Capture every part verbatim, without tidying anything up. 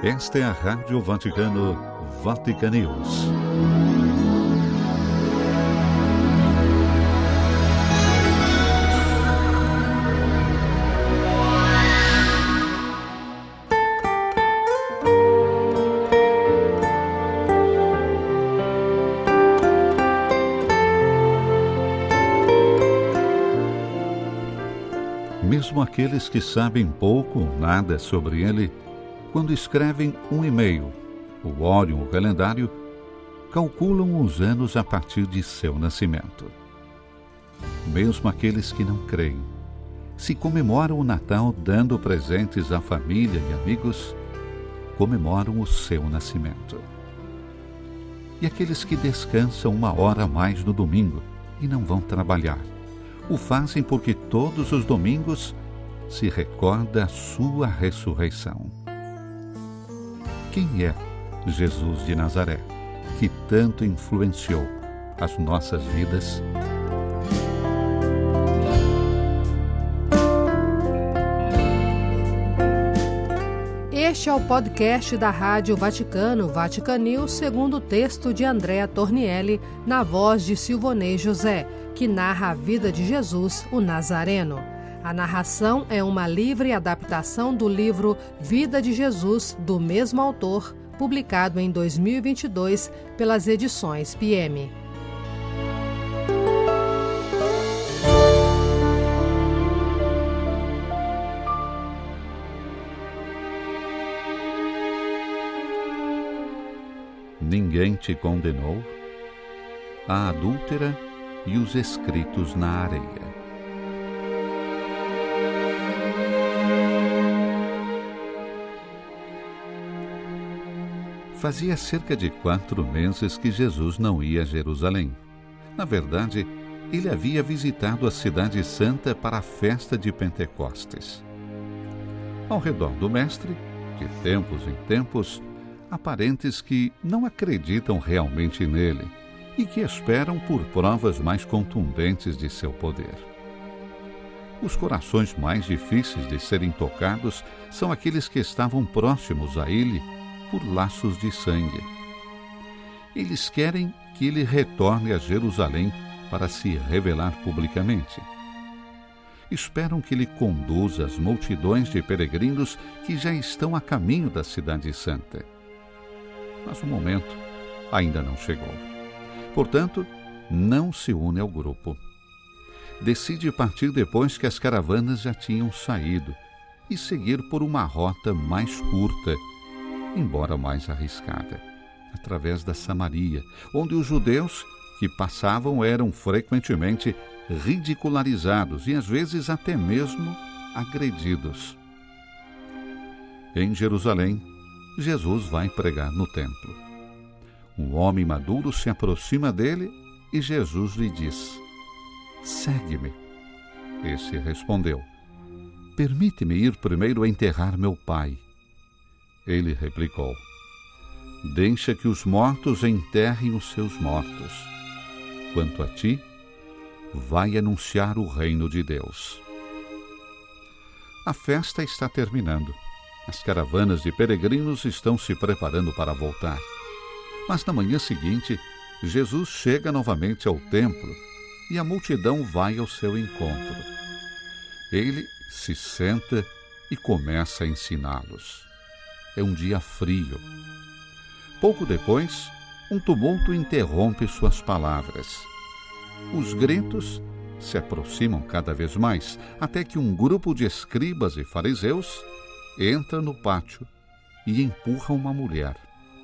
Esta é a Rádio Vaticano, Vatican News. Mesmo aqueles que sabem pouco ou nada sobre ele, quando escrevem um e-mail, ou olham o calendário, calculam os anos a partir de seu nascimento. Mesmo aqueles que não creem, se comemoram o Natal dando presentes à família e amigos, comemoram o seu nascimento. E aqueles que descansam uma hora a mais no domingo e não vão trabalhar, o fazem porque todos os domingos se recorda a sua ressurreição. Quem é Jesus de Nazaré, que tanto influenciou as nossas vidas? Este é o podcast da Rádio Vaticano, Vatican News, segundo o texto de Andrea Tornielli, na voz de Silvonei José, que narra a vida de Jesus, o Nazareno. A narração é uma livre adaptação do livro Vida de Jesus, do mesmo autor, publicado em dois mil e vinte e dois pelas edições P M. Ninguém te condenou? A adúltera e os escritos na areia. Fazia cerca de quatro meses que Jesus não ia a Jerusalém. Na verdade, ele havia visitado a Cidade Santa para a festa de Pentecostes. Ao redor do Mestre, de tempos em tempos, há parentes que não acreditam realmente nele e que esperam por provas mais contundentes de seu poder. Os corações mais difíceis de serem tocados são aqueles que estavam próximos a ele por laços de sangue. Eles querem que ele retorne a Jerusalém para se revelar publicamente. Esperam que ele conduza as multidões de peregrinos que já estão a caminho da Cidade Santa. Mas o momento ainda não chegou. Portanto, não se une ao grupo. Decide partir depois que as caravanas já tinham saído e seguir por uma rota mais curta, embora mais arriscada, através da Samaria, onde os judeus que passavam eram frequentemente ridicularizados e às vezes até mesmo agredidos. Em Jerusalém, Jesus vai pregar no templo. Um homem maduro se aproxima dele e Jesus lhe diz: "Segue-me." Esse respondeu: "Permite-me ir primeiro enterrar meu pai." Ele replicou: "Deixa que os mortos enterrem os seus mortos. Quanto a ti, vai anunciar o reino de Deus." A festa está terminando. As caravanas de peregrinos estão se preparando para voltar. Mas na manhã seguinte, Jesus chega novamente ao templo e a multidão vai ao seu encontro. Ele se senta e começa a ensiná-los. É um dia frio. Pouco depois, um tumulto interrompe suas palavras. Os gritos se aproximam cada vez mais, até que um grupo de escribas e fariseus entra no pátio e empurra uma mulher.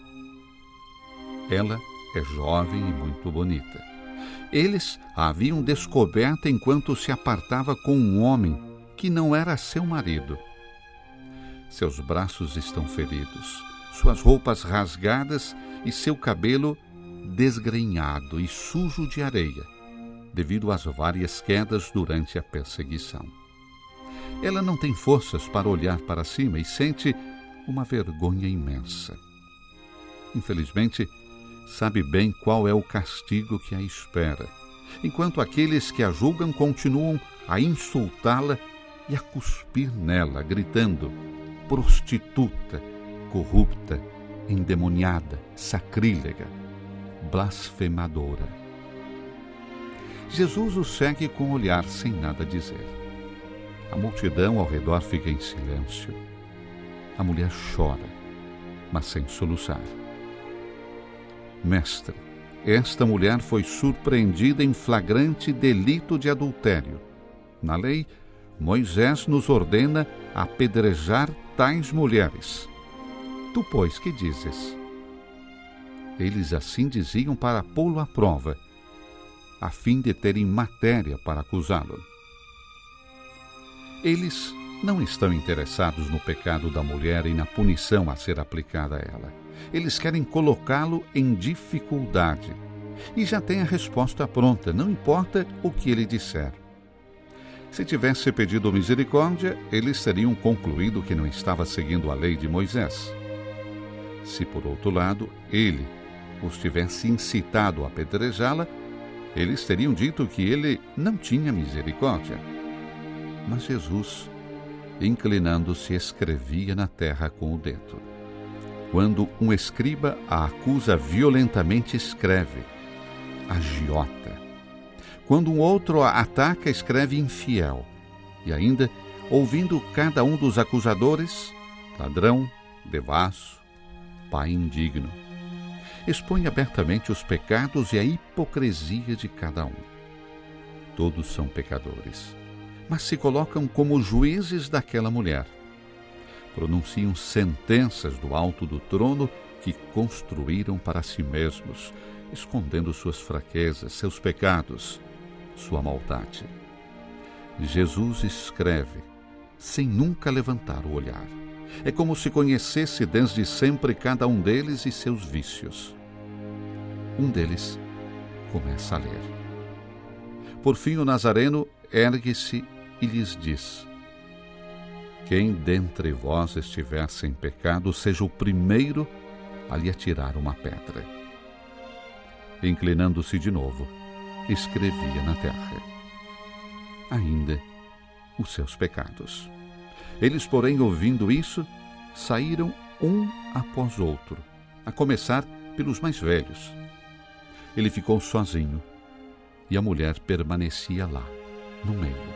Ela é jovem e muito bonita. Eles a haviam descoberta enquanto se apartava com um homem que não era seu marido. Seus braços estão feridos, suas roupas rasgadas e seu cabelo desgrenhado e sujo de areia, devido às várias quedas durante a perseguição. Ela não tem forças para olhar para cima e sente uma vergonha imensa. Infelizmente, sabe bem qual é o castigo que a espera, enquanto aqueles que a julgam continuam a insultá-la e a cuspir nela, gritando: "Prostituta, corrupta, endemoniada, sacrílega, blasfemadora. Jesus o segue com o olhar sem nada dizer. A multidão ao redor fica em silêncio. A mulher chora, mas sem soluçar. Mestre, esta mulher foi surpreendida em flagrante delito de adultério. Na lei, Moisés nos ordena apedrejar tais mulheres. Tu, pois, que dizes? Eles assim diziam para pô-lo à prova, a fim de terem matéria para acusá-lo. Eles não estão interessados no pecado da mulher e na punição a ser aplicada a ela. Eles querem colocá-lo em dificuldade. E já têm a resposta pronta, não importa o que ele disser. Se tivesse pedido misericórdia, eles teriam concluído que não estava seguindo a lei de Moisés. Se, por outro lado, ele os tivesse incitado a apedrejá-la, eles teriam dito que ele não tinha misericórdia. Mas Jesus, inclinando-se, escrevia na terra com o dedo. Quando um escriba a acusa violentamente, escreve agiota. Quando um outro a ataca, escreve infiel. E ainda, ouvindo cada um dos acusadores, ladrão, devasso, pai indigno. Expõe abertamente os pecados e a hipocrisia de cada um. Todos são pecadores, mas se colocam como juízes daquela mulher. Pronunciam sentenças do alto do trono que construíram para si mesmos, escondendo suas fraquezas, seus pecados, sua maldade. Jesus escreve, sem nunca levantar o olhar. É como se conhecesse desde sempre cada um deles e seus vícios. Um deles começa a ler. Por fim, o Nazareno ergue-se e lhes diz: quem dentre vós estiver sem pecado, seja o primeiro a lhe atirar uma pedra. Inclinando-se de novo, escrevia na terra ainda os seus pecados. Eles, porém, ouvindo isso, saíram um após outro, a começar pelos mais velhos. Ele ficou sozinho e a mulher permanecia lá, no meio.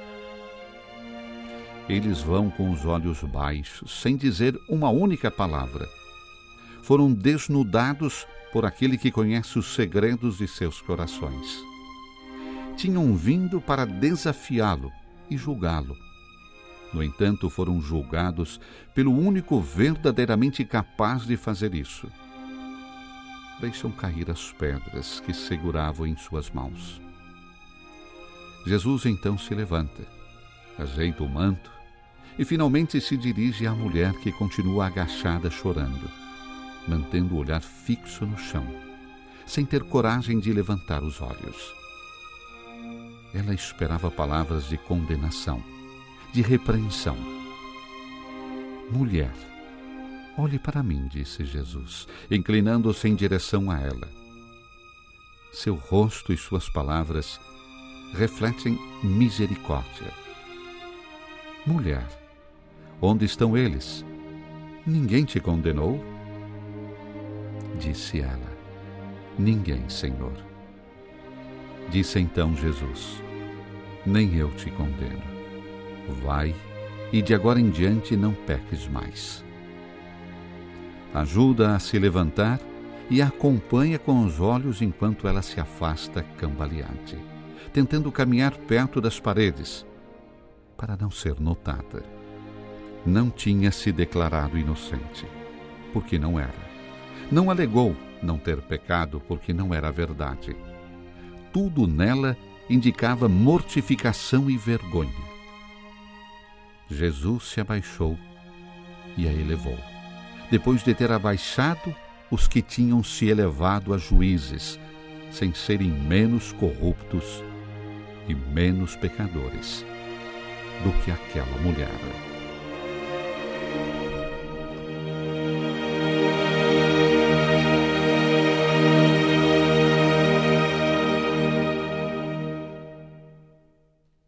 Eles vão com os olhos baixos, sem dizer uma única palavra. Foram desnudados por aquele que conhece os segredos de seus corações. Tinham vindo para desafiá-lo e julgá-lo. No entanto, foram julgados pelo único verdadeiramente capaz de fazer isso. Deixam cair as pedras que seguravam em suas mãos. Jesus então se levanta, ajeita o manto e finalmente se dirige à mulher que continua agachada chorando, mantendo o olhar fixo no chão, sem ter coragem de levantar os olhos. Ela esperava palavras de condenação, de repreensão. Mulher, olhe para mim, disse Jesus, inclinando-se em direção a ela. Seu rosto e suas palavras refletem misericórdia. Mulher, onde estão eles? Ninguém te condenou? Disse ela, ninguém, Senhor. Disse então Jesus, nem eu te condeno. Vai e de agora em diante não peques mais. Ajuda a se levantar e a acompanha com os olhos enquanto ela se afasta cambaleante, tentando caminhar perto das paredes, para não ser notada. Não tinha se declarado inocente, porque não era. Não alegou não ter pecado, porque não era verdade. Tudo nela indicava mortificação e vergonha. Jesus se abaixou e a elevou, depois de ter abaixado os que tinham se elevado a juízes, sem serem menos corruptos e menos pecadores do que aquela mulher.